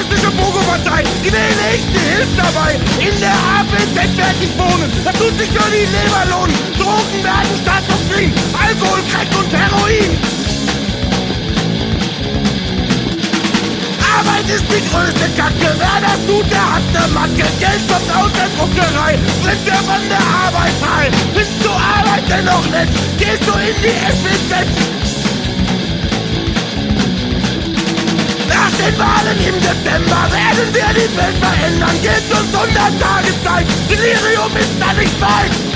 faschistische Pogo-Partei, die wähle ich, die hilft dabei. In der APZ werd ich wohnen, das tut sich für die Leber lohnen. Drogen werden staatsumziehen, Alkohol, Crack und Heroin. Arbeit ist die größte Kacke, wer das tut, der hat ne Macke. Geld kommt aus der Druckerei, bringt er von der Arbeit frei. Findest du Arbeit denn noch nett, gehst du in die SWZ. Nach den Wahlen im September werden wir die Welt verändern. Gebt uns 100 Tage Zeit, Delirium ist da nicht weit.